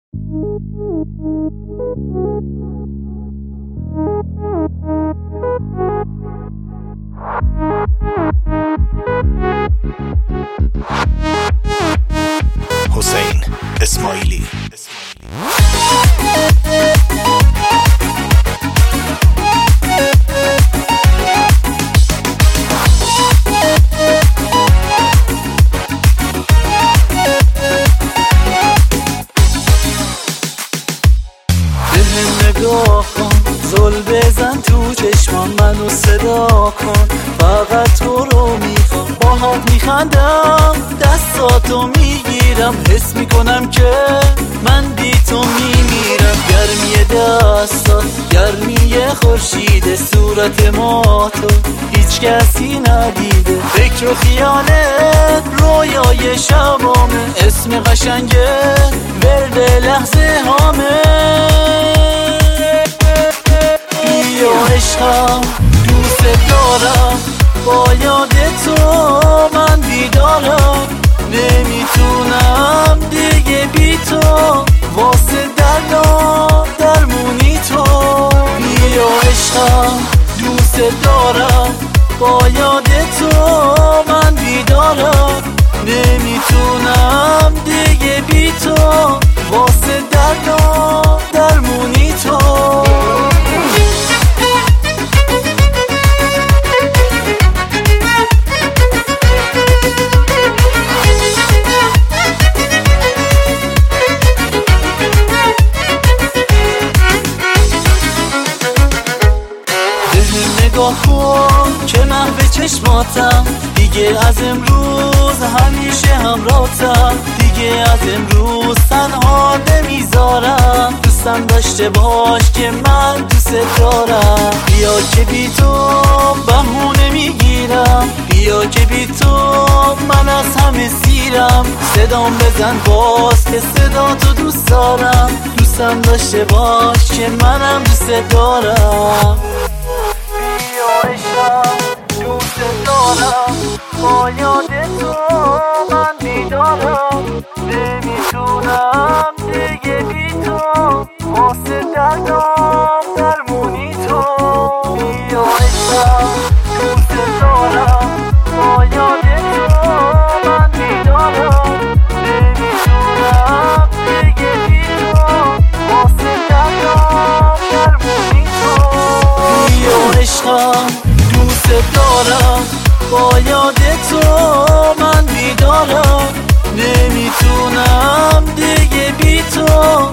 حسین اسماعیلی. نگاه کن، زل بزن تو چشمان منو صدا کن، فقط تو رو میخوام، باهات میخندم، دستاتو میگیرم، حس میکنم که من بی تو میمیرم. گرمی دستات، گرمی خورشید، صورت ما تو هیچ کسی ندیده، فکر و خیالت رویای شبامه، اسم قشنگه ورد لحظه هامه. بیا عشقم دوست دارم، با یاد تو من بیدارم، نمیتونم دیگه بی تو، واسه دردم درمونی تو. بیا عشقم دوست دارم، با یاد تو من بیدارم، نمیتونم دیگه بی تو، واسه دردم درمونی تو. نگاه کن که محو چشماتم، دیگه از امروز همیشه همراهتم، دیگه از امروز تنها نمیذارم، دوستم داشته باش که من دوست دارم. بیا که بی تو بهونه میگیرم، بیا که بی تو من از همه سیرم، صدام بزن باز که صدا تو دوست دارم، دوستم داشته باش که منم دوست دارم. عشقم دوست دارم، با یاد تو من بیدارم، نمیتونم دیگه بی تو، واسه دردم درمونی تو. بیا عشقم دوست دارم، با یاد تو من بیدارم، نمیتونم دیگه بی تو، واسه دردم درمونی تو. بیا عشقم دوست دارم، با یاد تو من بیدارم، نمیتونم دیگه بی تو،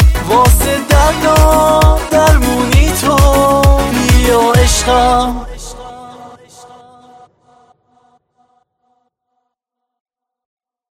واسه دردم درمونی تو. بیا عشقم